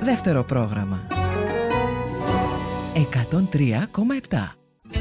Δεύτερο πρόγραμμα 103,7.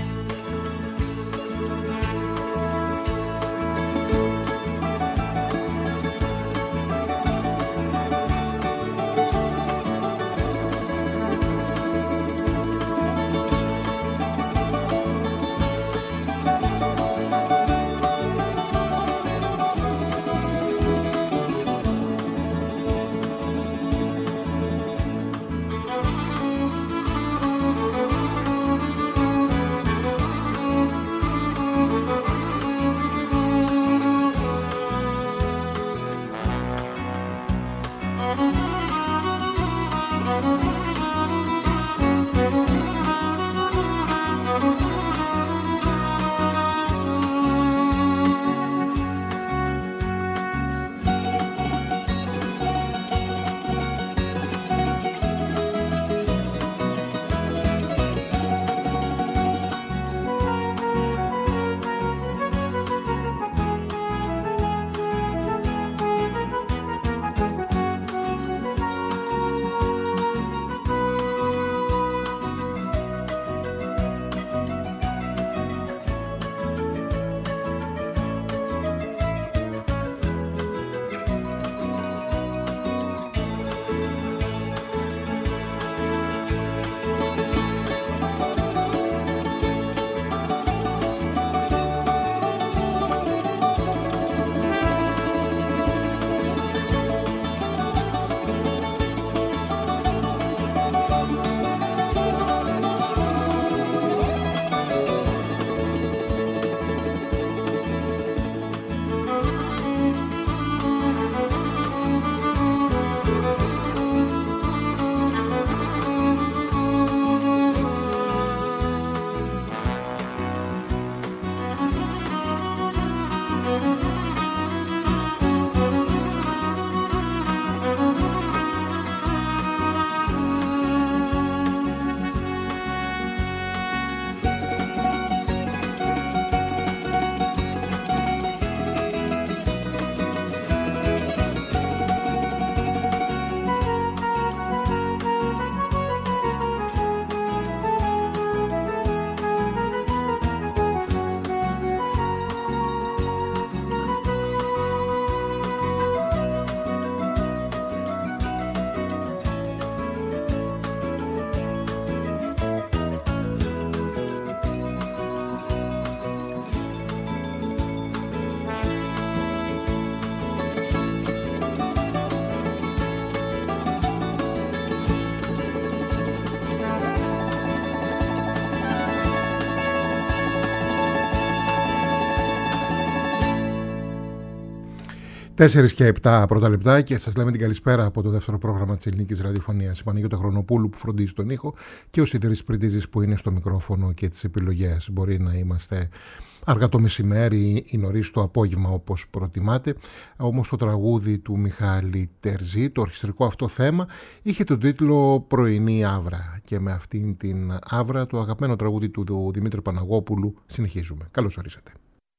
Τέσσερις και 7 πρώτα λεπτά και σας λέμε την καλησπέρα από το δεύτερο πρόγραμμα της ελληνικής ραδιοφωνίας. Η Παναγιώτα Χρονοπούλου που φροντίζει τον ήχο και ο Σιδηρής Πριτίζης που είναι στο μικρόφωνο και τις επιλογές. Μπορεί να είμαστε αργά το μεσημέρι ή νωρίς το απόγευμα όπως προτιμάτε. Όμως το τραγούδι του Μιχάλη Τερζή, το ορχιστρικό αυτό θέμα, είχε τον τίτλο «Πρωινή Αύρα». Και με αυτήν την Αύρα, το αγαπημένο τραγούδι του Δημήτρη Παναγόπουλου, συνεχίζουμε. Καλώς ορίσατε.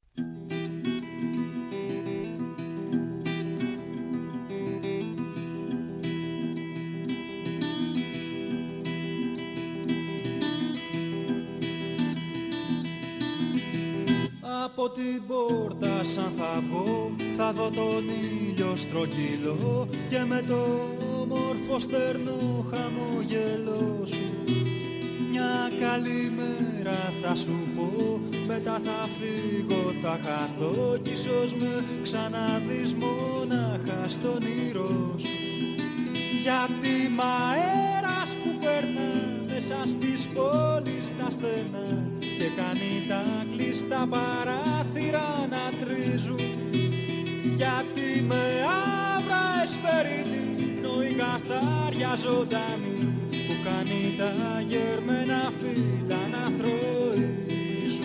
Από την πόρτα σαν θα βγω, θα δω τον ήλιο στρογγυλό και με το όμορφο στερνό χαμογελό σου μια καλημέρα θα σου πω, μετά θα φύγω, θα χαθώ κι ίσως με ξαναδείς μονάχα στον ήρω σου. Γιατί μ' αέρας που περνά μέσα στις πόλεις τα στενά και κάνει τα κλειστά παράθυρα να τρίζουν. Γιατί με άβρα εσπερινή πνοή καθάρια ζωντανή που κάνει τα γερμένα φύλλα να θροίζουν.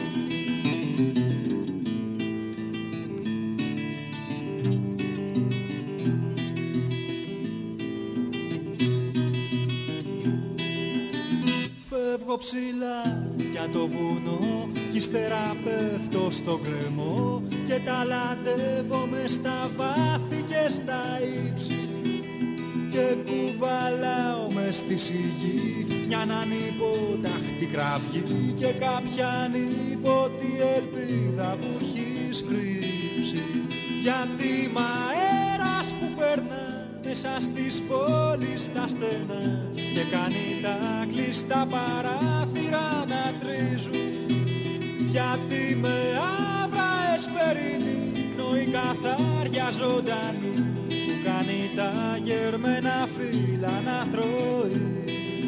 Φεύγω ψηλά για το βουνό κι ύστερα πέφτω στο γκρεμό και ταλαντεύομαι στα βάθη και στα ύψη και κουβαλάω στη σιγή μια ανυπόταχτη κραυγή και κάποια ανίποτη ελπίδα που έχεις κρύψει. Γιατί μ' αέρας που περνά μέσα στις πόλεις τα στενά και κάνει τα κλειστά παράθυρα να τρίζουν. Γιατί με άβραες περιμνώ η καθάρια ζωντανή που κάνει τα γερμένα φύλλα να θροίζουν.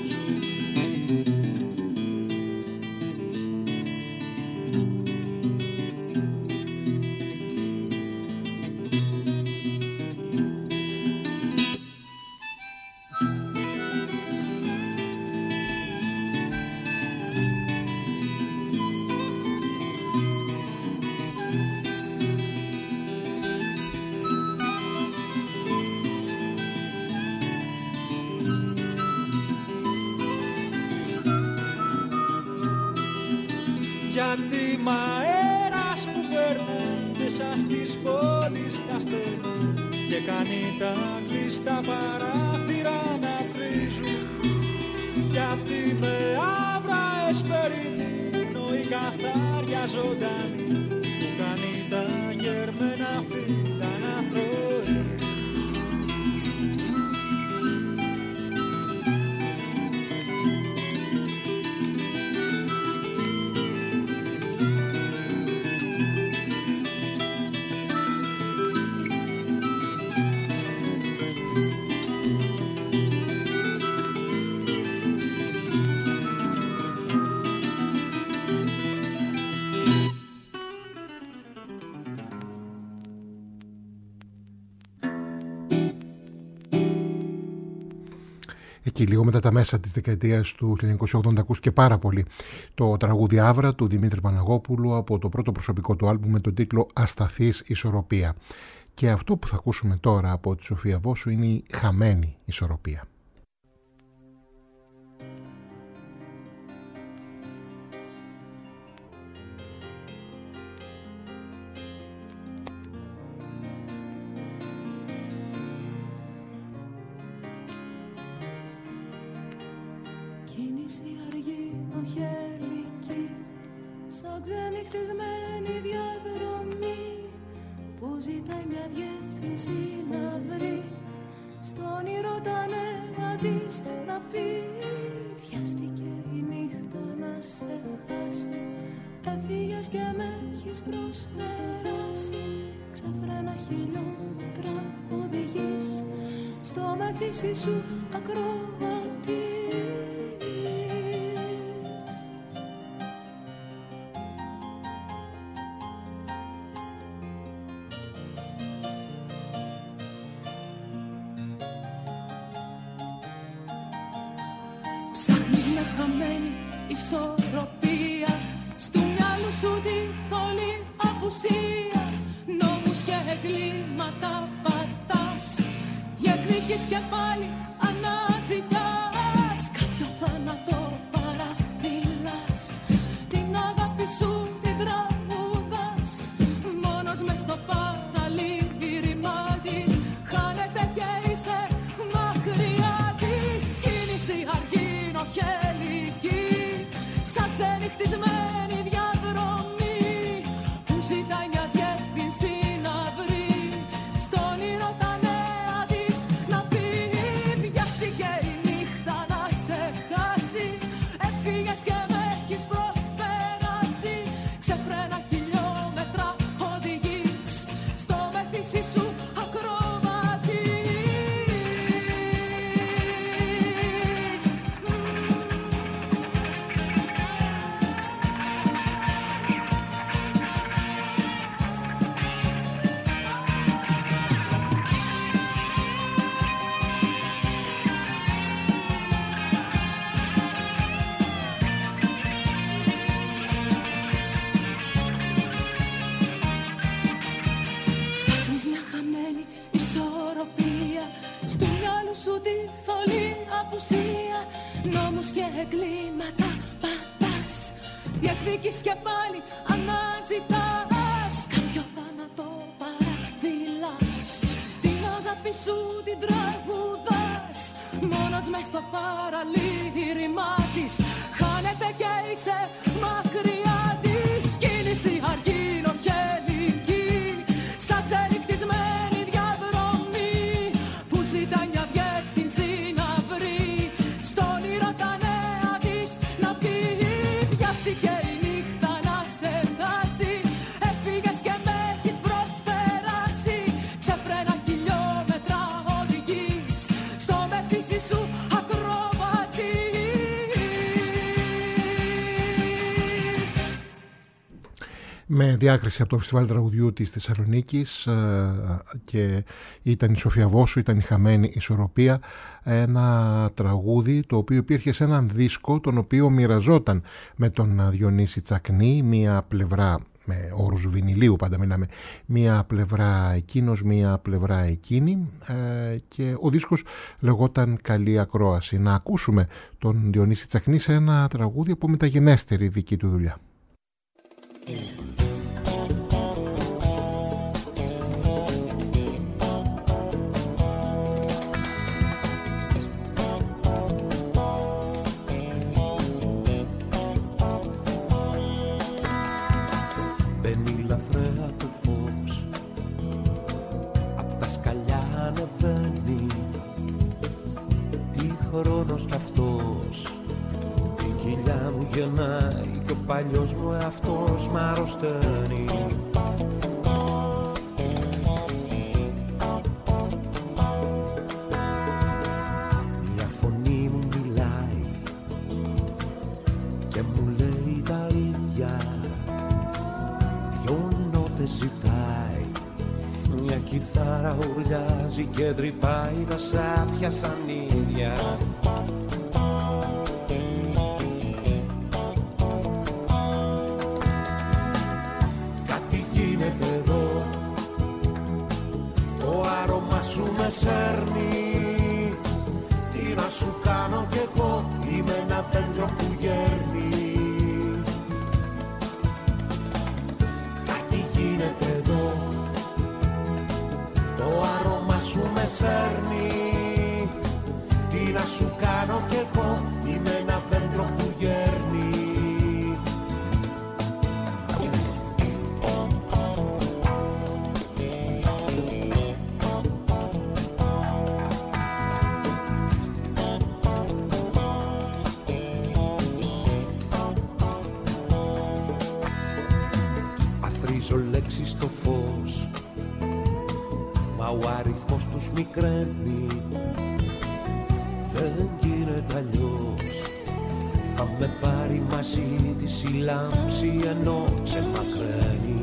Γιατί μ' αέρας που περνάει μέσα στις πόλεις τα στενά και κάνει τα κλειστά παράθυρα να τρίζουν. Γιατί με άβραες περιμένω η καθάρια ζωντανή που κάνει τα γερμένα φύλλα να θροίζουν. Και λίγο μετά τα μέσα της δεκαετίας του 1980 ακούστηκε πάρα πολύ το τραγούδι Άβρα του Δημήτρη Παναγόπουλου από το πρώτο προσωπικό του άλμπουμ με τον τίτλο «Ασταθής Ισορροπία». Και αυτό που θα ακούσουμε τώρα από τη Σοφία Βόσου είναι η «Χαμένη Ισορροπία». Σαν ξενυχτισμένη διαδρομή που ζητάει μια διεύθυνση να βρει, στο όνειρο τα νέα της να πει. Βιάστηκε η νύχτα να σε χάσει, έφυγες και με έχεις προσπεράσει. Ξαφρένα χιλιόμετρα οδηγείς, στο μεθύσι σου ακροατή. χαμένη ισορροπία, στου μυαλού σου τη θολή απουσία. Νόμους και εγκλήματα πατάς, διεκδικείς και πάλι αναζητάς κάποιο θάνατο παραφυλάς. Την αγάπη σου την τραγουδάς, μόνος μες στο παραλήρημά της. Χάνεται και είσαι μακριά της, κίνηση αργή νοχελική, σαν ξενυχτισμένη διαδρομή που ζητάει μια διεύθυνση να βρει. Στον όνειρο τα νέα της να πει. Βιάστηκε η νύχτα να σε χάσει, έφυγες και με έχεις προσπεράσει. Ξεφρένα χιλιόμετρα οδηγείς, στο μεθύσι σου εγκλήματα πατάς, διεκδικείς και πάλι αναζητάς κάποιο θάνατο παραφυλάς. Την αγάπη σου την τραγουδάς, Μόνος μες στο παραλήρημά της, χάνεται και είσαι μακριά της. Κίνηση αργή, νοχελική, σαν ξενυχτισμένη διαδρομή που ζητάει μια διεύθυνση να βρει. Στον όνειρο τα νέα της να πει. Βιάστηκε η νύχτα να σε χάσει, έφυγες και με έχεις προσπεράσει. Ξεφρένα χιλιόμετρα οδηγείς, στο μεθύσι σου ακροβατείς. Με διάκριση από το Φεστιβάλ Τραγουδιού της Θεσσαλονίκης, και ήταν η Σοφία Βόσου, ήταν η Χαμένη Ισορροπία, ένα τραγούδι το οποίο υπήρχε σε έναν δίσκο τον οποίο μοιραζόταν με τον Διονύση Τσακνή, μία πλευρά με όρους βινιλίου, πάντα μιλάμε, μία πλευρά εκείνος, μία πλευρά εκείνη, και ο δίσκος λεγόταν Καλή Ακρόαση. Να ακούσουμε τον Διονύση Τσακνή σε ένα τραγούδι από μεταγενέστερη δική του δουλειά. Μπαίνει λαθρέα το φως, απ' τα σκαλιά ανεβαίνει. Τι χρόνος κι αυτός, η κοιλιά μου γεννάει και ο παλιός μου εαυτός μ' αρρωσταίνει. Μια φωνή μου μιλάει και μου λέει τα ίδια. Δυο νότες ζητάει, μια κιθάρα ουρλιάζει και τρυπάει τα σάπια σαν ίδια. Κάτι γίνεται εδώ, το άρωμα σου με σέρνει. Τι να σου κάνω κι εγώ, είμαι ένα δέντρο που γέρνει. Εδώ, το άρωμα σου με σέρνει. Τι να σου κάνω κι εγώ, είμαι ένα δέντρο που γέρνει. Αθρίζω λέξεις στο φως, μα ο αριθμός τους μικραίνει. Δεν γίνεται αλλιώς, θα με πάρει μαζί της η λάμψη ενώ ξεμακραίνει.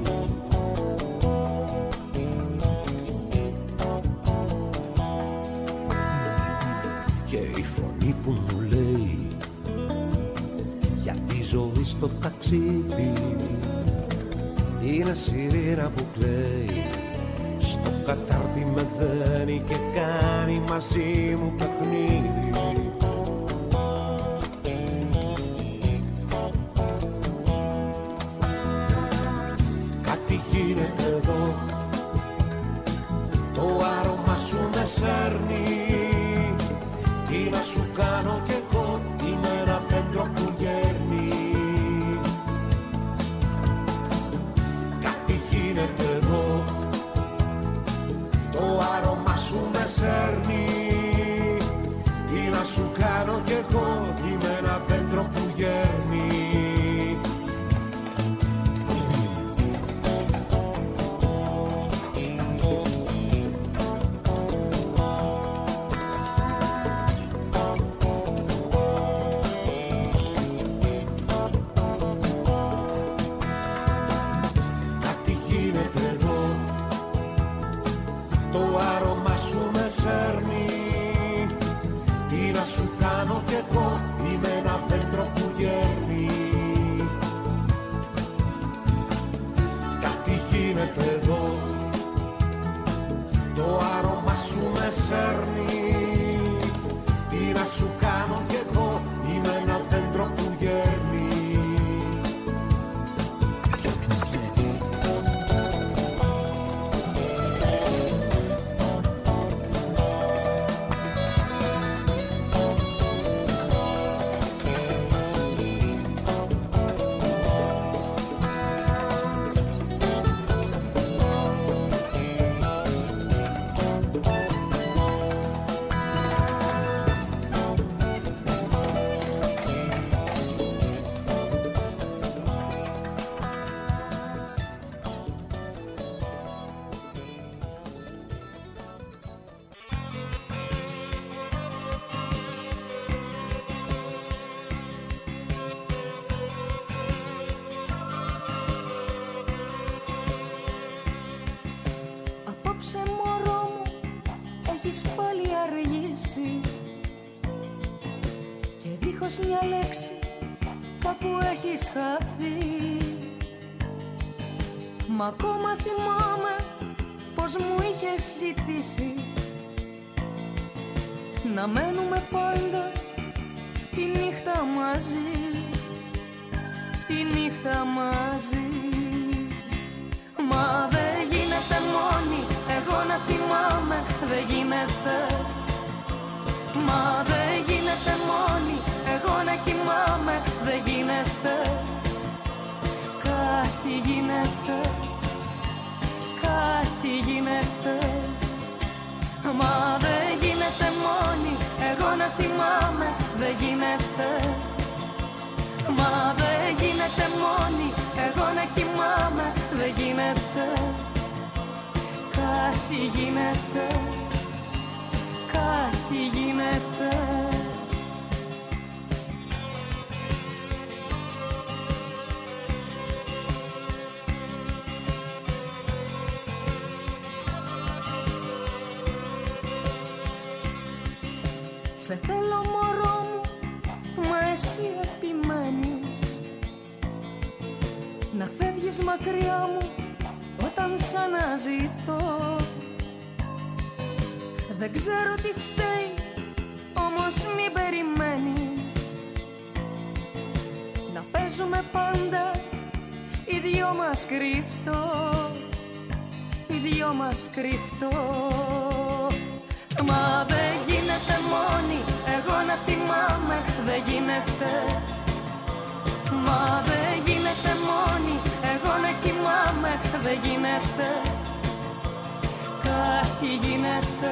Και η φωνή που μου λέει για τη ζωή στο ταξίδι είναι σιρήνα που κλαίει, στο κατάρτι με δένει και κάνει μαζί μου παιχνίδι. Κάτι γίνεται εδώ, το άρωμα σου με σέρνει. Τι να σου κάνω κι εγώ, είμαι ένα δέντρο που γέρνει. Εδώ, το άρωμα σου με σέρνει. Τι να σου κάνω κι εγώ, είμαι ένα δέντρο που γέρνει. Τι να σου κάνω κι εγώ, είμαι ένα δέντρο που γέρνει. Κάτι γίνεται εδώ, το άρωμα σου με σέρνει. Τι να σου κάνω κι εγώ, είμαι ένα δέντρο που γέρνει. αργήσει και δίχως μια λέξη κάπου έχεις χαθεί. Μα ακόμα θυμάμαι πως μου είχες ζητήσει να μένουμε πάντα τη νύχτα μαζί, τη νύχτα μαζί. Μα δεν γίνεται μόνη εγώ να θυμάμαι, δεν γίνεται. Μα δεν γίνεται μόνη εγώ να κοιμάμαι, δεν γίνεται. Κάτι γίνεται, κάτι γίνεται. Μα δεν γίνεται μόνη εγώ να θυμάμαι, δεν γίνεται. Μα δεν γίνεται μόνη εγώ να κοιμάμαι, δεν γίνεται. Κάτι γίνεται, κάτι γίνεται. Σε θέλω μωρό μου, μα εσύ επιμένεις να φεύγεις μακριά μου όταν σ' αναζητώ. Δεν ξέρω τι φταίει, όμως μην περιμένεις να παίζουμε πάντα οι δυο μας κρυφτό, οι δυο μας κρυφτό. Μα δεν γίνεται μόνη εγώ να θυμάμαι, δεν γίνεται. Μα δεν γίνεται μόνη εγώ να κοιμάμαι, δεν γίνεται. Κάτι γίνεται,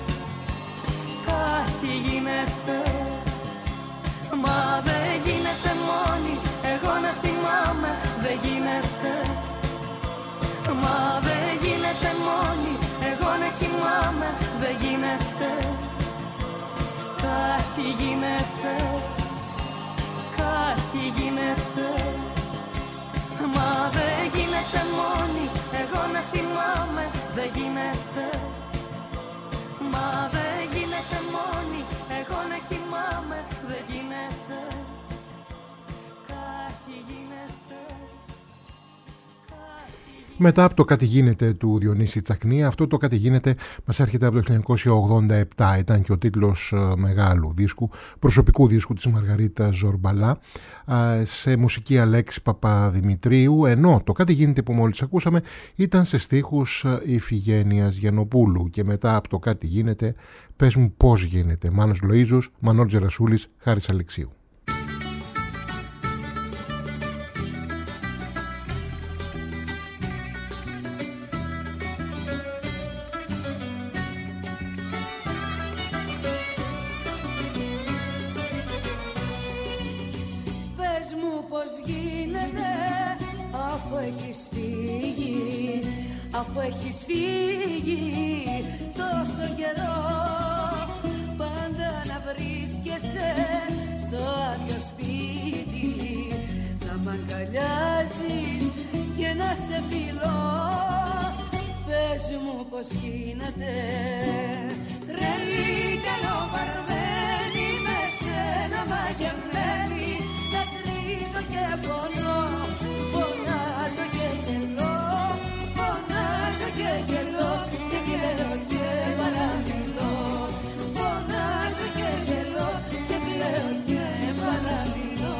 κάτι γίνεται. Μα δεν γίνεται μόνη εγώ να θυμάμαι, δεν γίνεται. Μα δεν γίνεται μόνη εγώ να κοιμάμαι, δεν γίνεται. Κάτι γίνεται, κάτι γίνεται. Μα δεν γίνεται μόνη εγώ να θυμάμαι, δεν γίνεται. Μα δεν γίνεται μόνη εγώ να κοιμάμαι, δεν γίνεται. Κάτι γίνεται. Μετά από το «Κάτι γίνεται» του Διονύση Τσακνή, αυτό το «Κάτι γίνεται» μας έρχεται από το 1987. Ήταν και ο τίτλος μεγάλου δίσκου, προσωπικού δίσκου της Μαργαρίτας Ζορμπαλά, σε μουσική Αλέξη Παπαδημητρίου, ενώ το «Κάτι γίνεται» που μόλις ακούσαμε ήταν σε στίχους Ιφηγένειας Γιαννοπούλου. Και μετά από το «Κάτι γίνεται», «Πες μου πώς γίνεται», Μάνος Λοΐζος, Μανώλης Τζερασούλης, Χάρης Αλεξίου. Αφού έχεις φύγει τόσο καιρό, πάντα να βρίσκεσαι στο άδειο σπίτι, να μ' αγκαλιάζεις και να σε φιλώ. Πες μου πως γίνεται, τρελή κι αλλοπαρμένη, με σένα μαγεμένη, να τρίζω και πονώ, φωνάζω και γελώ. Και γελώ και κλαίω και παραμιλώ. Φωνάζω και γελώ και κλαίω και παραμιλώ.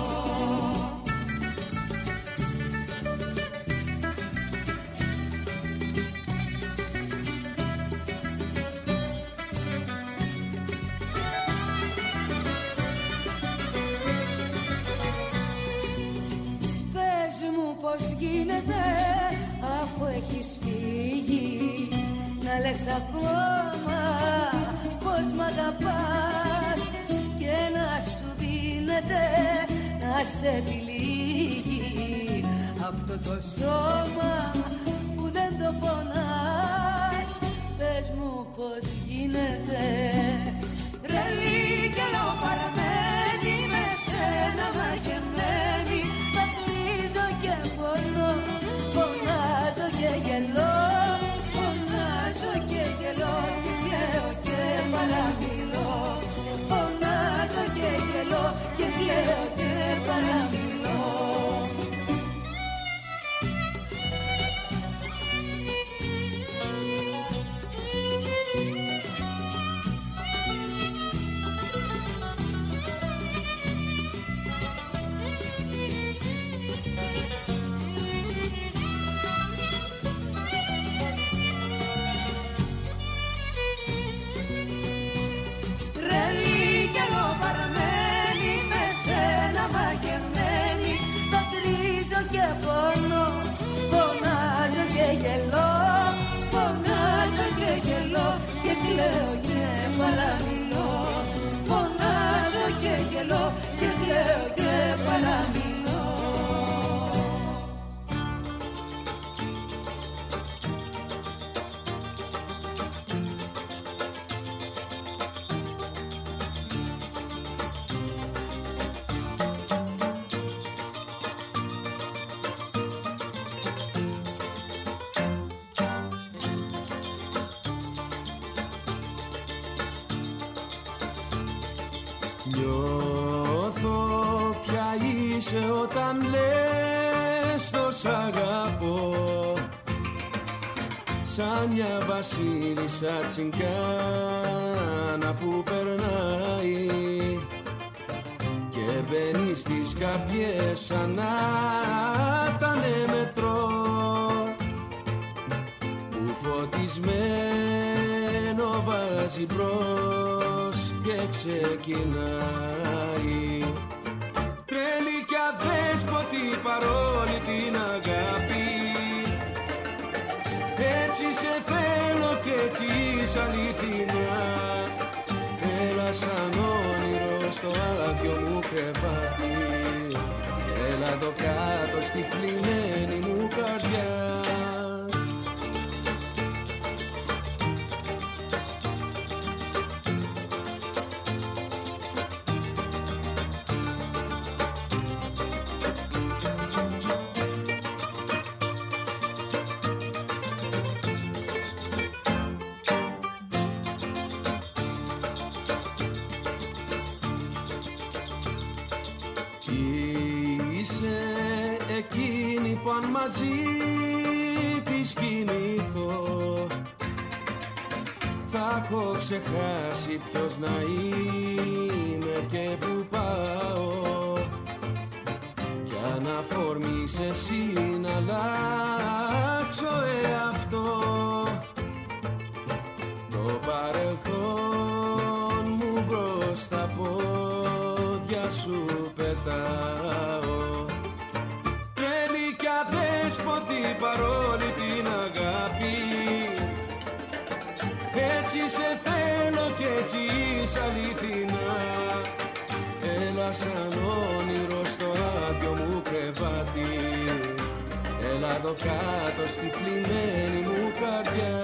Πες μου πως γίνεται αφού έχεις φύγει, να λες ακόμα πως μ' αγαπάς και να σου δίνεται να σε τυλίγει αυτό το σώμα που δεν το πονάς. Πες μου πως γίνεται, τρελή κι αλλοπαρμένη, με σένα μαγεμένη, θα κλείζω και πονώ. Φωνάζω και γελώ, φωνάζω και γελώ, και κλαίω και παραμιλώ. Νιώθω ποια είσαι όταν λες το σ' αγαπώ, σαν μια βασίλισσα τσιγκάνα που περνάει και μπαίνει στις καρδιές σαν να ήτανε μετρό, που φωτισμένο βάζει μπρος και ξεκινάει. Τρέλη κι αδέσποτη παρόλη την αγάπη, έτσι σε θέλω κι έτσι είσαι αληθινά. Έλα σαν όνειρο στο άδειο μου κρεβάτι, έλα εδώ κάτω στη θλιμμένη μου καρδιά. Μαζί της κοιμηθώ, θα έχω ξεχάσει ποιος να είμαι και που πάω, κι αν αφορμείς εσύ να αλλάξω εαυτό, το παρελθόν μου μπρος στα πόδια σου πετάω. Αδέσποτη παρόλη την αγάπη, έτσι σε θέλω κι έτσι είσαι αληθινά. Έλα σαν όνειρο στο άδειο μου κρεβάτι, έλα εδώ κάτω στη θλιμμένη μου καρδιά.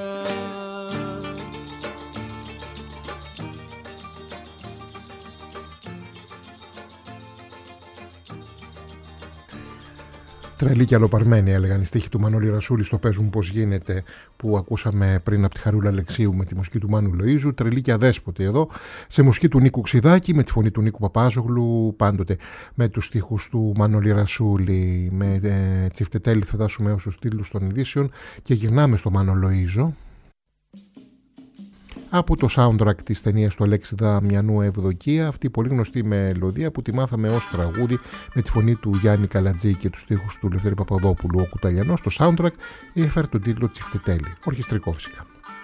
Τρελή και αλλοπαρμένη, έλεγαν οι στίχοι του Μανώλη Ρασούλη στο «Παίζουν πως γίνεται», που ακούσαμε πριν από τη Χαρούλα Αλεξίου με τη μουσική του Μάνου Λοΐζου. Τρελή και αδέσποτη εδώ, σε μουσική του Νίκου Ξιδάκη, με τη φωνή του Νίκου Παπάζογλου, πάντοτε με τους στίχους του Μανώλη Ρασούλη. Με τσιφτετέλη θα φτάσουμε ως τους τίτλους των ειδήσεων και γυρνάμε στο Μάνο Λοΐζο. Από το soundtrack της ταινίας του Αλέξη Δαμιανού «Ευδοκία», αυτή η πολύ γνωστή μελωδία που τη μάθαμε ως τραγούδι με τη φωνή του Γιάννη Καλατζή και τους στίχους του Λευτέρη Παπαδόπουλου. Ο Κουταλιανός στο soundtrack έφερε τον τίτλο «Τσιφτετέλη», ορχιστρικό φυσικά.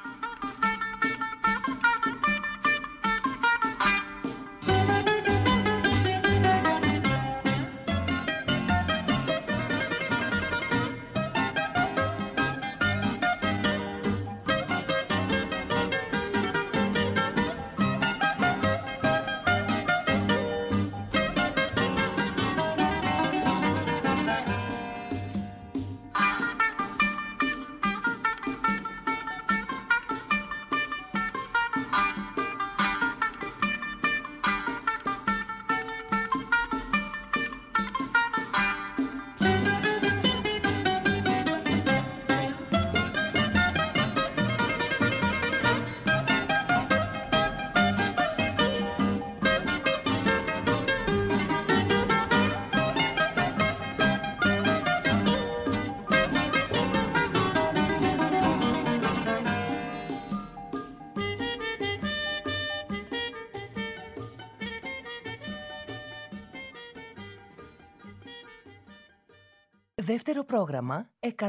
Δεύτερο πρόγραμμα 103,7.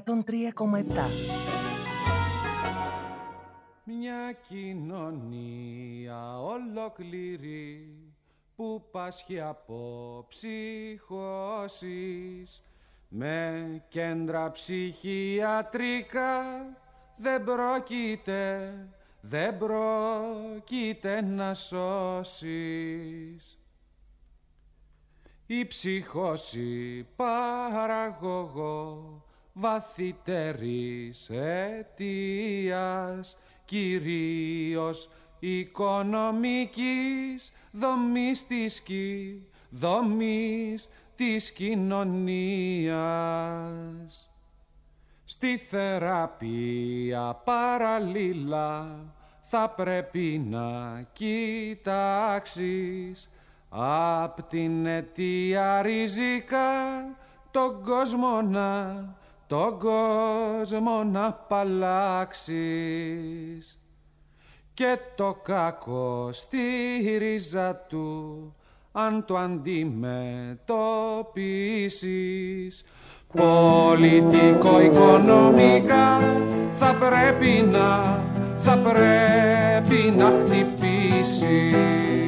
Μια κοινωνία ολόκληρη που πάσχει από ψυχώσεις, με κέντρα ψυχιατρικά δεν πρόκειται να σώσεις. Η ψυχώση παραγωγό βαθύτερης αιτίας, κυρίως οικονομικής δομής της κοινωνίας. Στη θεραπεία παραλλήλα θα πρέπει να κοιτάξεις Απ' την αιτία ριζικά τον κόσμο να απαλλάξεις και το κακό στη ρίζα του αν το αντιμετωπίσεις. Πολιτικο-οικονομικά θα πρέπει να χτυπήσεις.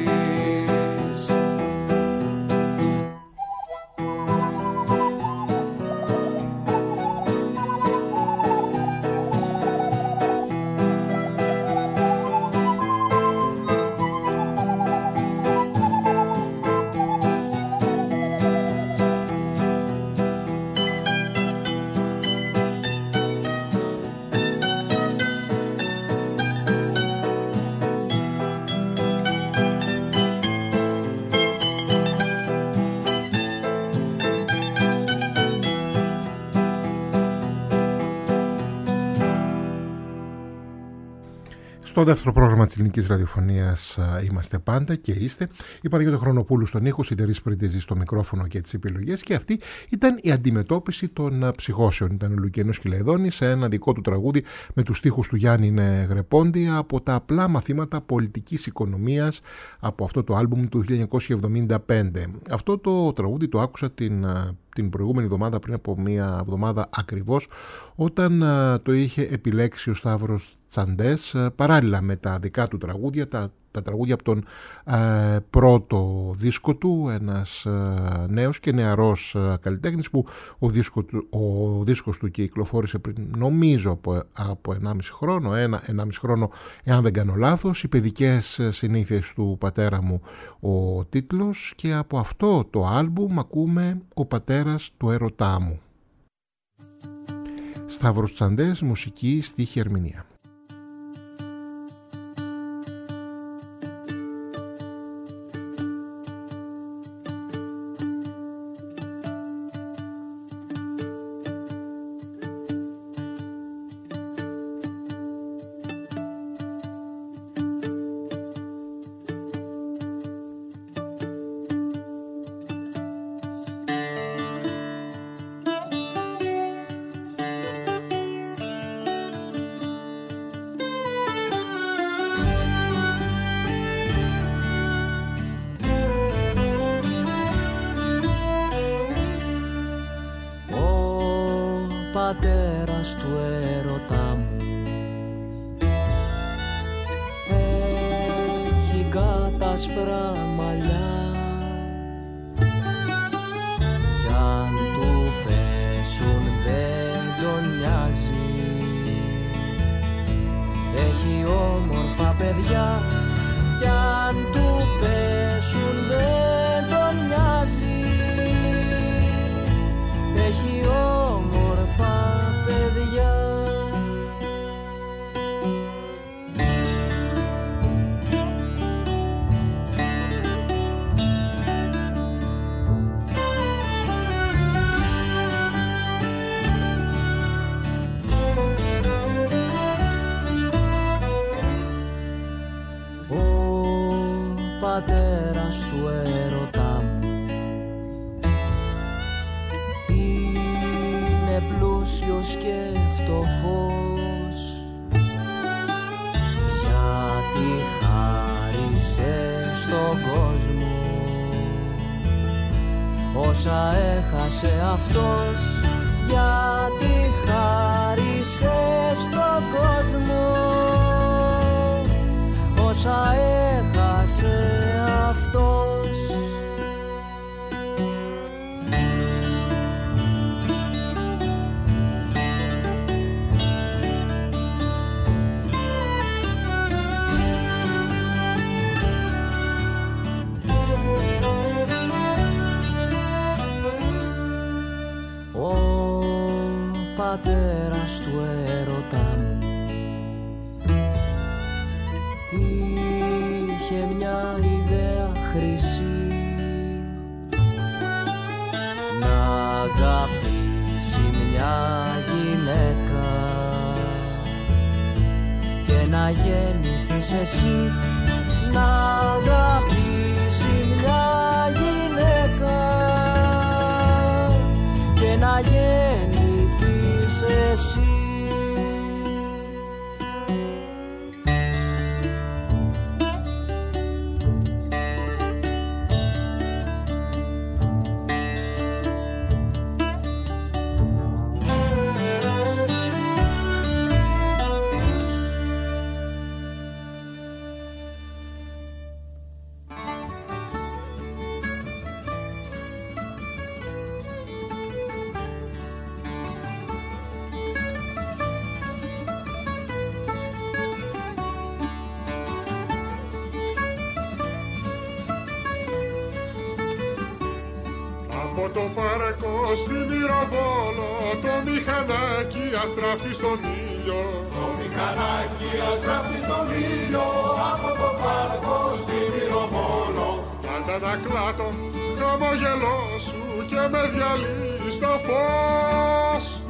Στο δεύτερο πρόγραμμα της ελληνικής ραδιοφωνίας είμαστε πάντα και είστε. Η Παναγιώτα Χρονοπούλου στον ήχο, η Τερίς Πρίτεζη στο μικρόφωνο και τις επιλογές, και αυτή ήταν η αντιμετώπιση των ψυχώσεων. Ήταν ο Λουκιανός Κυλαϊδόνης σε ένα δικό του τραγούδι με τους στίχους του Γιάννη Γρεπόντι από τα απλά μαθήματα πολιτικής οικονομίας από αυτό το άλμπουμ του 1975. Αυτό το τραγούδι το άκουσα την προηγούμενη εβδομάδα, πριν από μία εβδομάδα ακριβώς, όταν το είχε επιλέξει ο Σταύρος Τσαντές παράλληλα με τα δικά του τραγούδια, τα τραγούδια από τον πρώτο δίσκο του, ένας νέος και νεαρός καλλιτέχνης που ο δίσκος του κυκλοφόρησε πριν, νομίζω από 1,5 χρόνο, 1,5 χρόνο εάν δεν κάνω λάθος, οι παιδικές συνήθειες του πατέρα μου ο τίτλος, και από αυτό το άλμπουμ ακούμε «Ο πατέρας του έρωτά μου». Σταύρος Τσαντές, μουσική, στίχη, ερμηνεία. Πατέρας του έρωτα μου έχει κάτασπρα μαλλιά, κι αν του πέσουν δεν τον νοιάζει, έχει όμορφα παιδιά, κι αν του πέσουν δεν τον νοιάζει, έχει όμορφα παιδιά. Ο πατέρας του έρωτα μου είναι πλούσιος και φτωχός, γιατί χάρισε στον κόσμο όσα έχασε αυτός, γιατί χάρισε στον κόσμο όσα έχασε αυτός. Ο πατέρας του έρωτα μου είχε μια ιδέα χρυσή, να αγαπήσει μια γυναίκα και να γεννηθείς εσύ, να αγαπήσει μια εσύ. Από το πάρκο στη Μυροβόλο το μηχανάκι αστράφτει στον ήλιο. Το μηχανάκι αστράφτει στον ήλιο από το πάρκο στη Μυροβόλο. Αντανακλά το χαμογελό σου και με διαλύει στο φως.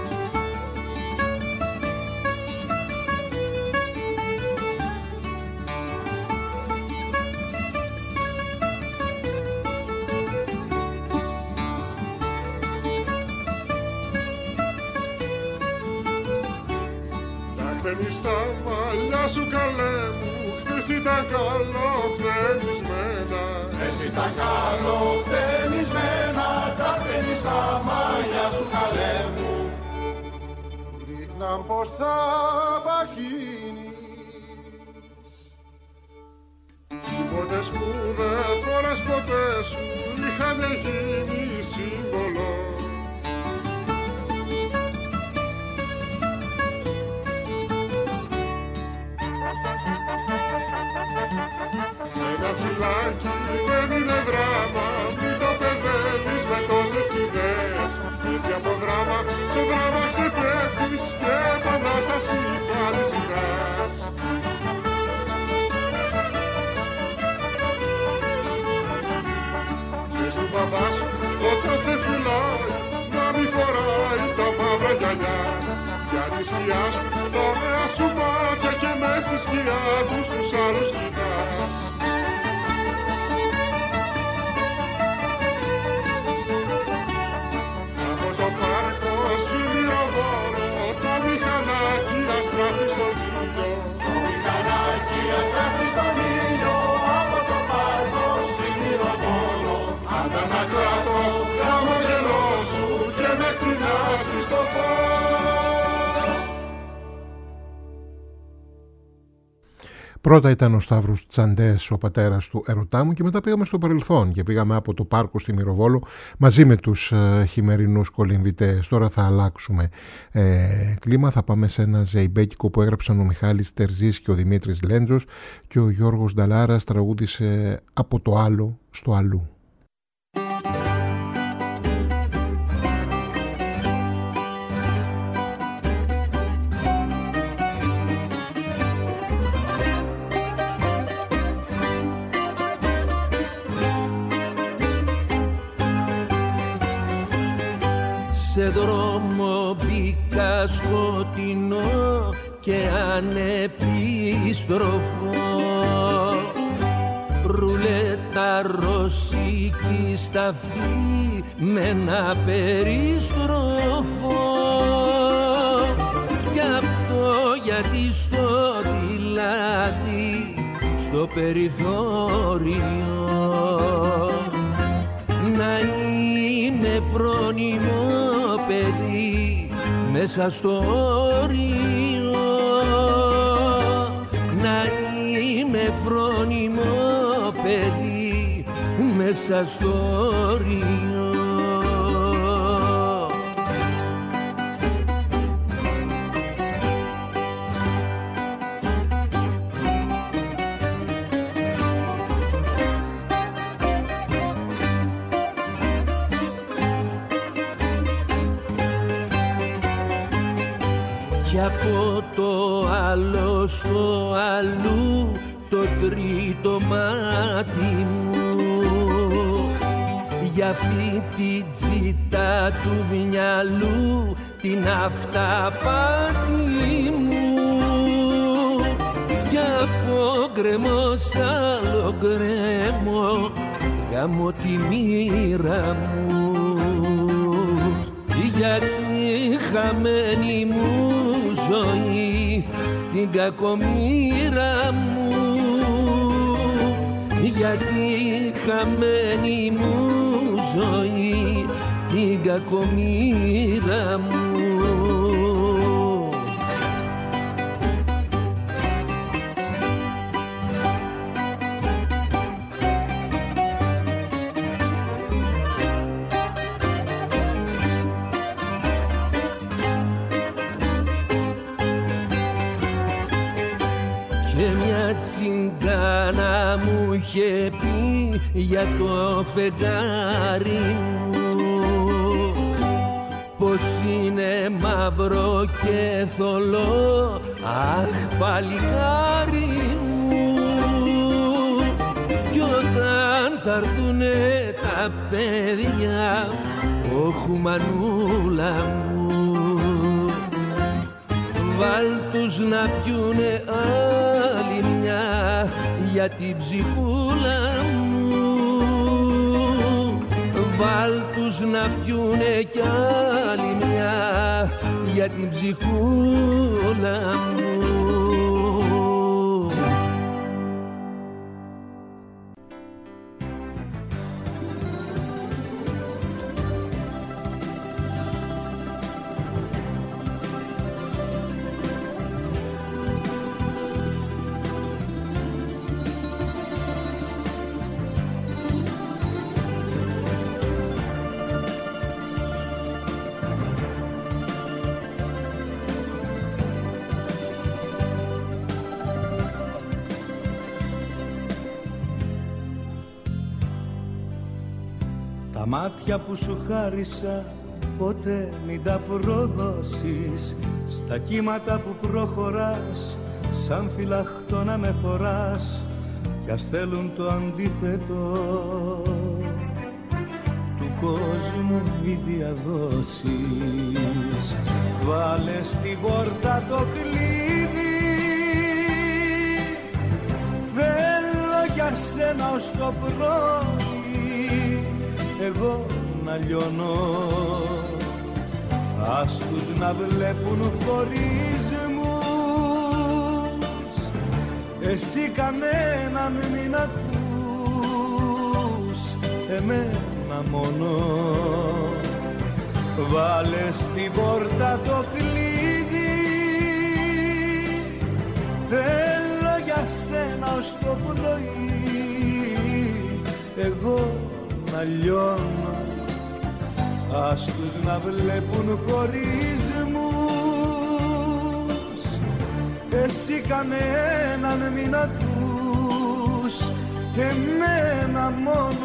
Στα μαλλιά σου καλέ μου, χθες ήταν καλοκτενισμένα. Χθες ήταν καλοκτενισμένα, τα χτενείς στα μαλλιά σου καλέ μου. Δείχναν πως θα παχύνεις. Τίποτες που δεν φοράς ποτέ σου είχαν γίνει σύμβολο. Ένα φυλάκι δεν είναι δράμα, μην το παιδεύεις με τόσες ιδέες. Έτσι από δράμα σε δράμα ξεπέφτεις και επανάσταση πάλι ζητάς. Πες του μπαμπά σου όταν σε φυλάει να μη φοράει τα μαύρα γυαλιά. Για τη σκιά σου, τα ωραία σου μάτια και μες στη σκιά τους τους άλλους κοιτάς. Από το πάρκο στη Μυροβόλο το μηχανάκι αστράφτει στον ήλιο. Το μηχανάκι αστράφτει στον ήλιο από το πάρκο στη Μυροβόλο. Αντανακλά το χαμογελό σου και με κτηνάσει στο φως. Πρώτα ήταν ο Σταύρος Τσαντές, ο πατέρας του ερωτά μου, και μετά πήγαμε στο παρελθόν και πήγαμε από το πάρκο στη Μυροβόλο μαζί με τους χειμερινούς κολυμβητές. Τώρα θα αλλάξουμε κλίμα, θα πάμε σε ένα ζεϊμπέκικο που έγραψαν ο Μιχάλης Τερζής και ο Δημήτρης Λέντζος και ο Γιώργος Νταλάρας τραγούδισε «Από το άλλο στο αλλού». Σε δρόμο μπήκα σκοτεινό και ανεπίστροφο, ρουλέτα ρωσική σταυτή με ένα περίστροφο. Γι' αυτό γιατί στο δειλάδι στο περιθώριο να είμαι φρόνιμο παιδί μέσα στο όριο, να είμαι φρόνιμο παιδί μέσα στο όριο. Κι από το άλλο στο αλλού το τρίτο μάτι μου, για αυτή την τζίτα του μυαλού την αυταπάτη μου. Κι από γκρεμό σ' άλλο γκρεμό γάμω τη μοίρα μου. για τη χαμένη μου ζωή, την κακομοίρα μου, για τη χαμένη μου ζωή, την κακομοίρα μου. Τσιγκάνα μου είχε πει για το φεγγάρι μου πως είναι μαύρο και θολό, αχ παλικάρι μου. Κι όταν θα έρθουνε τα παιδιά, όχου μανούλα μου, βάλ τους να πιουνε άλλη μια για την ψυχούλα μου, βάλ τους να πιουνε κι άλλη μια για την ψυχούλα μου. Τα μάτια που σου χάρισα ποτέ μην τα προδώσεις, στα κύματα που προχωράς σαν φυλαχτό να με φοράς, κι ας θέλουν το αντίθετο του κόσμου οι διαδόσεις. Βάλε στην πόρτα το κλείδι, θέλω για σένα ως το πρωί εγώ να λιώνω, ας τους να βλέπουν χωρισμούς, εσύ κανέναν μην ακούς, εμένα μόνο. Βάλε στην πόρτα το κλείδι, θέλω για σένα ως το πρωί εγώ να λιώνω, ας τους να βλέπουν χωρισμούς, εσύ κανέναν μην ακούς, εμένα μόνο.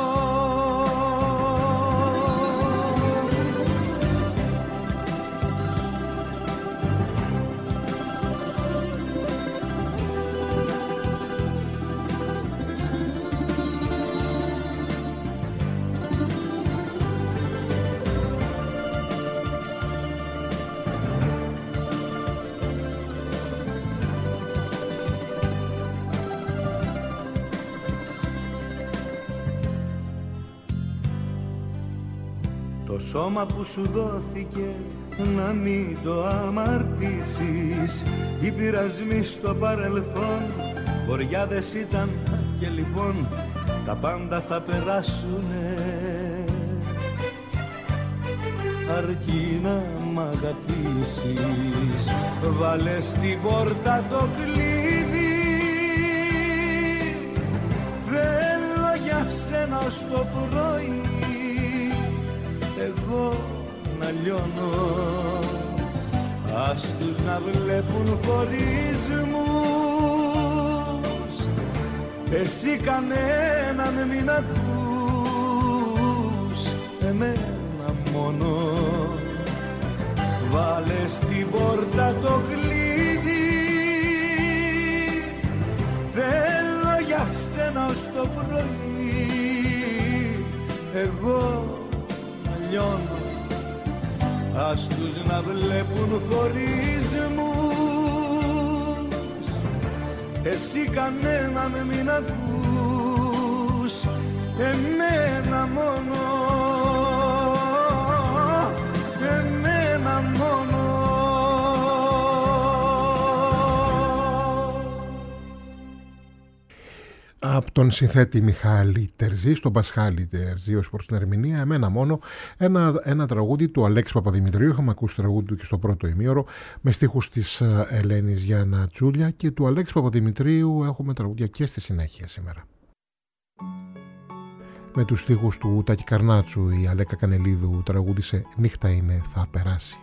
Το σώμα που σου δόθηκε να μην το αμαρτήσεις, οι πειρασμοί στο παρελθόν βορειάδες ήταν και λοιπόν τα πάντα θα περάσουνε, αρκεί να μ' αγαπήσεις. Βάλε στην πόρτα το κλείδι, θέλω για σένα ως το πρωί εγώ να λιώνω, ας τους να βλέπουν χωρισμούς, εσύ κανέναν μην ακούς, εμένα μόνο. Βάλε στην πόρτα το κλείδι, θέλω για σένα ως το πρωί εγώ λιώνω, ας τους να βλέπουν χωρισμούς, εσύ κανέναν μην ακούς, εμένα μόνο, από τον συνθέτη Μιχάλη Τερζή, στον Πασχάλη Τερζή ως προς την ερμηνεία, εμένα μόνο, ένα τραγούδι του Αλέξη Παπαδημητρίου. Είχαμε ακούσει τραγούδι του και στο πρώτο ημίωρο, με στίχους της Ελένης Γιάννα Τσούλια, και του Αλέξη Παπαδημητρίου έχουμε τραγούδια και στη συνέχεια σήμερα. Με τους στίχους του Τάκη Καρνάτσου η Αλέκα Κανελίδου τραγούδισε «Νύχτα είναι, θα περάσει».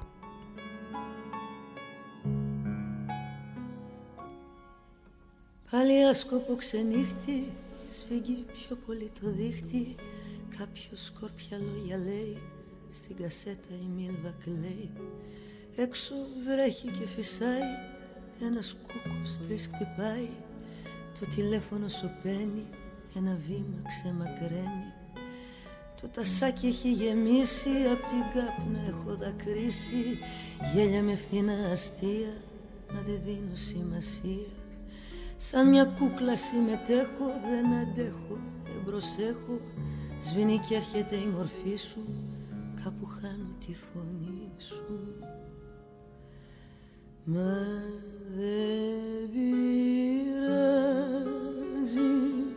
Πάλι άσκοπο ξενύχτη, σφίγγει πιο πολύ το δίχτυ. Κάποιο σκόρπια λόγια λέει, στην κασέτα η Μίλβα κλαίει. Έξω βρέχει και φυσάει, ένας κούκος τρεις χτυπάει. Το τηλέφωνο σωπαίνει, ένα βήμα ξεμακραίνει. Το τασάκι έχει γεμίσει, απ' την κάπνα έχω δακρύσει. Γέλια με φθηνά αστεία, μα δεν δίνω σημασία. Σαν μια κούκλα συμμετέχω, δεν αντέχω, δεν προσέχω. Σβήνει και έρχεται η μορφή σου, κάπου χάνω τη φωνή σου. Μα δεν πειράζει,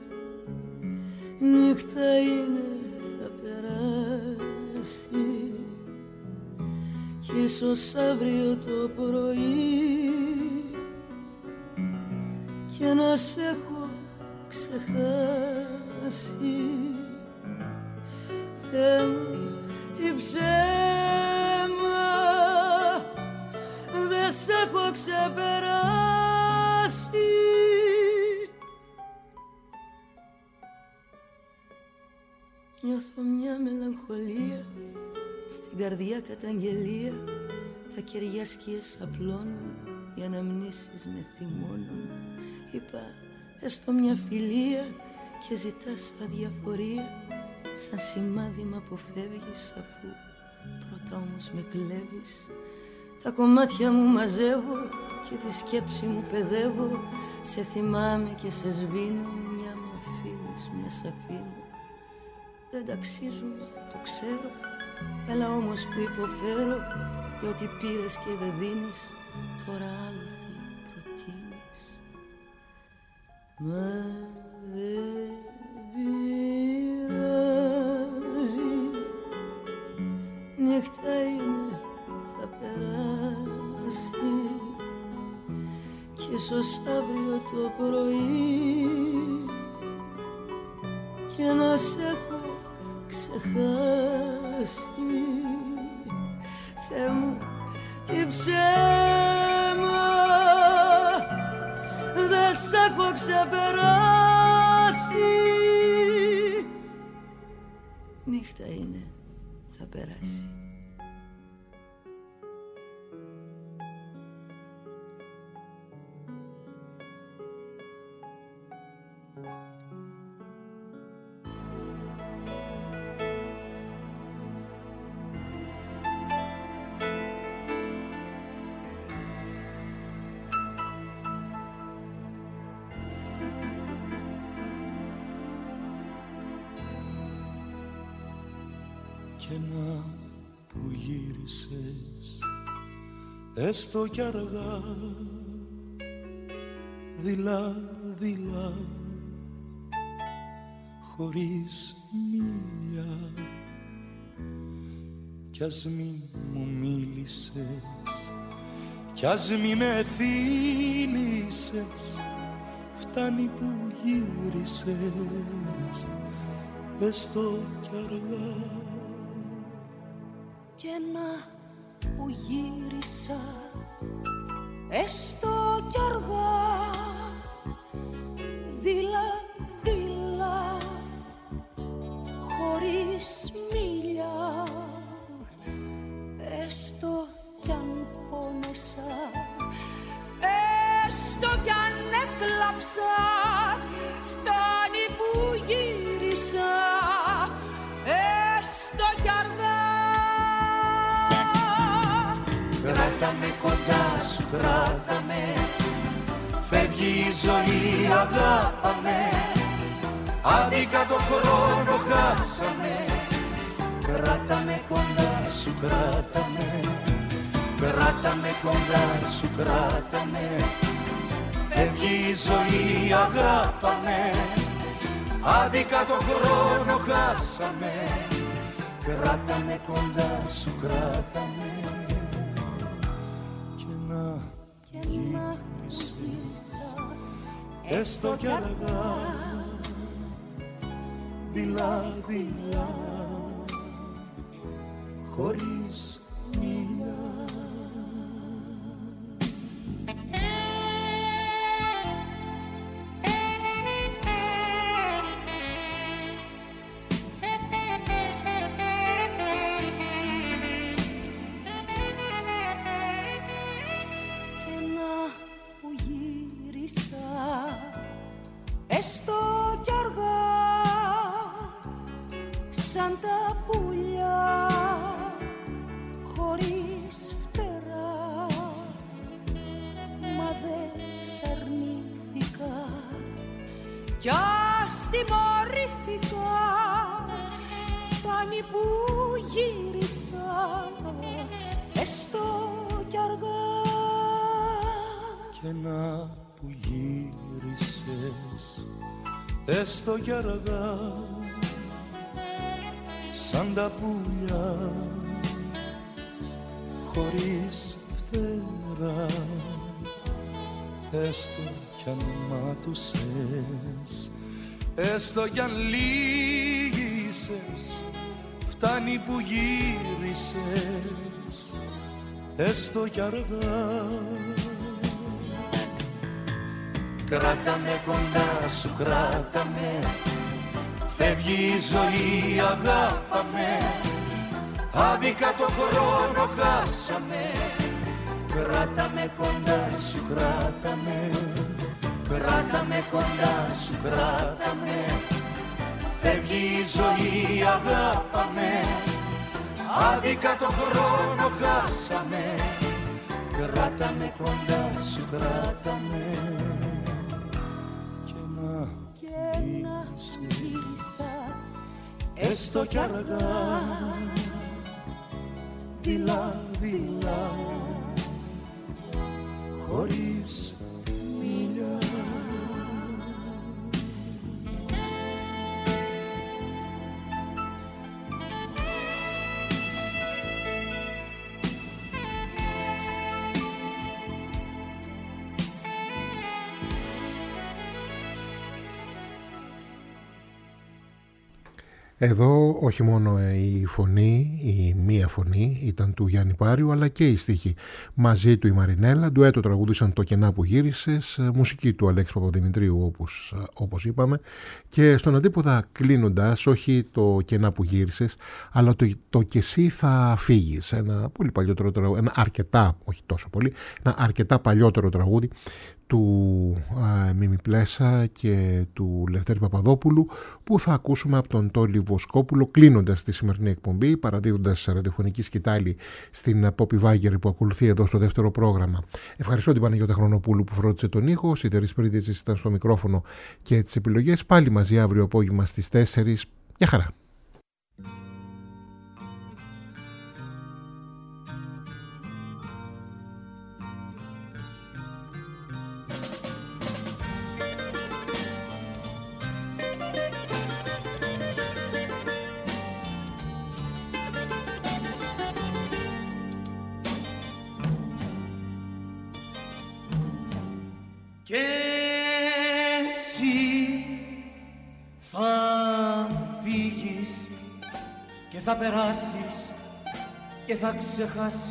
νύχτα είναι, θα περάσει. Κι ίσως αύριο το πρωί και να σ' έχω ξεχάσει. Θεέ μου, τι ψέμα, δεν σ' έχω ξεπεράσει. Νιώθω μια μελαγχολία, στην καρδιά καταγγελία. Τα κεριά σκιές απλώνουν, οι αναμνήσεις με θυμώνουν. Είπα έστω μια φιλία και ζητάς αδιαφορία. Σαν σημάδι μ' αποφεύγεις, αφού πρώτα όμως με κλέβεις. Τα κομμάτια μου μαζεύω και τη σκέψη μου παιδεύω. Σε θυμάμαι και σε σβήνω, μια μ' αφήνεις, μια σ' αφήνω. Δεν ταξίζουμε, το ξέρω, έλα όμως που υποφέρω. Για ό,τι πήρες και δεν δίνεις, τώρα άλοθη προτείνεις. Μα δεν πειράζει, νύχτα είναι, θα περάσει. Κι ίσως αύριο το πρωί και να σ' έχω ξεχάσει. Θεέ μου, τι ψέμα, δεν σ' έχω ξεπεράσει. Νύχτα είναι, θα περάσει. Και να που γύρισες, έστω κι αργά, δειλά-δειλά, χωρίς μίλια. Κι ας μη μου μίλησες, κι ας μη με φίλησες, φτάνει που γύρισες, έστω κι αργά. Και να που γύρισα, έστω κι αργά, δειλά-δειλά, χωρίς μίλια. Έστω κι αν πόνεσα, έστω κι αν έκλαψα, φτάνει που γύρισα, έστω κι αργά. Κράτα με κοντά σου, κράτα με, φεύγει η ζωή, αγάπα με, άδικα το χρόνο χάσαμε. Κράτα με κοντά σου, κράτα με, κράτα με κοντά σου, κράτα με, φεύγει η ζωή, αγάπα με, άδικα το χρόνο χάσαμε. Κράτα με κοντά σου, κράτα με. Και να γύρισα, έστω κι αργά, δειλά-δειλά, χωρίς μίλα. Έστω κι αργά, σαν τα πουλιά, χωρίς φτερά, μα δεν σ' αρνήθηκα κι ας τιμωρήθηκα. Φτάνει που γύρισα, έστω κι αργά. Και να που γύρισες, έστω κι αργά, σαν τα πουλιά, χωρίς φτερά, έστω κι αν μάτωσες, έστω κι αν λύγησες, φτάνει που γύρισες, έστω κι αργά. Κράτα με κοντά σου, κράτα με, φεύγει η ζωή, αγάπα με, άδικα το χρόνο χάσαμε. Κράτα με κοντά σου, κράτα με, κράτα με κοντά σου, κράτα με, φεύγει η ζωή, αγάπα με, άδικα το χρόνο χάσαμε. Κράτα με κοντά σου, κράτα με. Και να γύρισα, έστω κι αργά, δειλά-δειλά, χωρίς μίλια. Εδώ όχι μόνο η φωνή, η μία φωνή ήταν του Γιάννη Πάριου, αλλά και η στίχη. Μαζί του η Μαρινέλα, ντουέτο τραγουδούσαν το «Κενά που γύρισες», μουσική του Αλέξη Παπαδημητρίου όπως είπαμε. Και στον αντίποδα κλείνοντας, όχι το «Κενά που γύρισες», αλλά το «Κι εσύ θα φύγεις», ένα πολύ παλιότερο τραγούδι, ένα αρκετά, όχι τόσο πολύ, ένα αρκετά παλιότερο τραγούδι του Μίμη Πλέσα και του Λευτέρη Παπαδόπουλου, που θα ακούσουμε από τον Τόλι Βοσκόπουλο κλείνοντας τη σημερινή εκπομπή, παραδίδοντας ραδιοφωνική σκητάλη στην Πόπη Βάγγερη που ακολουθεί εδώ στο δεύτερο πρόγραμμα. Ευχαριστώ την Παναγιώτα Χρονοπούλου που φρόντισε τον ήχο. Σιτερής Πρίτιτσης ήταν στο μικρόφωνο και τις επιλογές. Πάλι μαζί αύριο απόγευμα στις 4. Γεια χαρά. Και εσύ θα φύγεις και θα περάσεις και θα ξεχάσεις,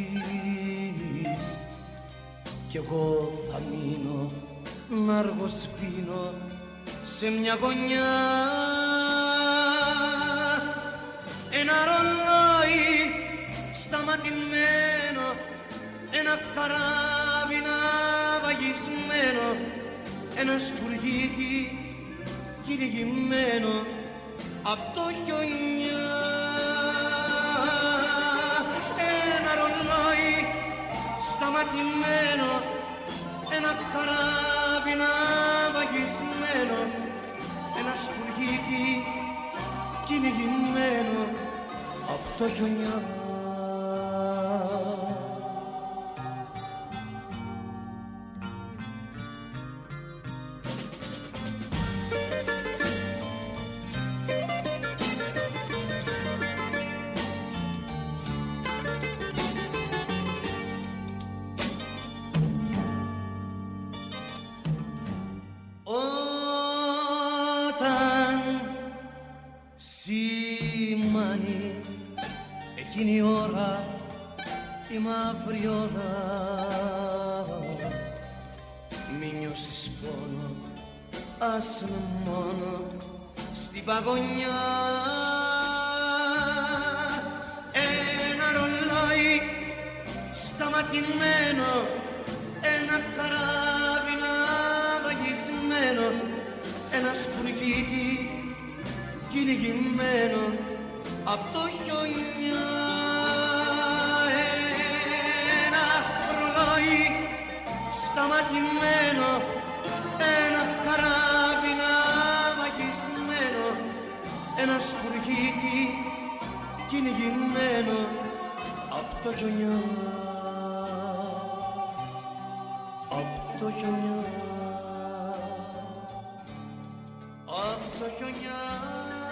κι εγώ θα μείνω να αργοσφήνω σε μια γωνιά. Ένα ρολόι σταματημένο, ένα καράβι ναυαγισμένο, ένα σπουργίτι κυνηγημένο απ' το χιονιά. Ένα ρολόι σταματημένο, ένα καράβι ναυαγισμένο, ένα σπουργίτι κυνηγημένο απ' το χιονιά. Εκείνη η ώρα, η μαύρη ώρα, μη νιώσεις πόνο, άσε με μόνο στην παγωνιά. Ένα ρολόι σταματημένο, ένα καράβι ναυαγισμένο, ένα σπουργίτι κυνηγημένο απ' το χιονιά. Ένα ρολόι σταματημένο, ένα καράβι ναυαγισμένο, ένα σπουργίτι κυνηγημένο απ' το χιονιά. Απ' το χιονιά. Απ' το χιονιά.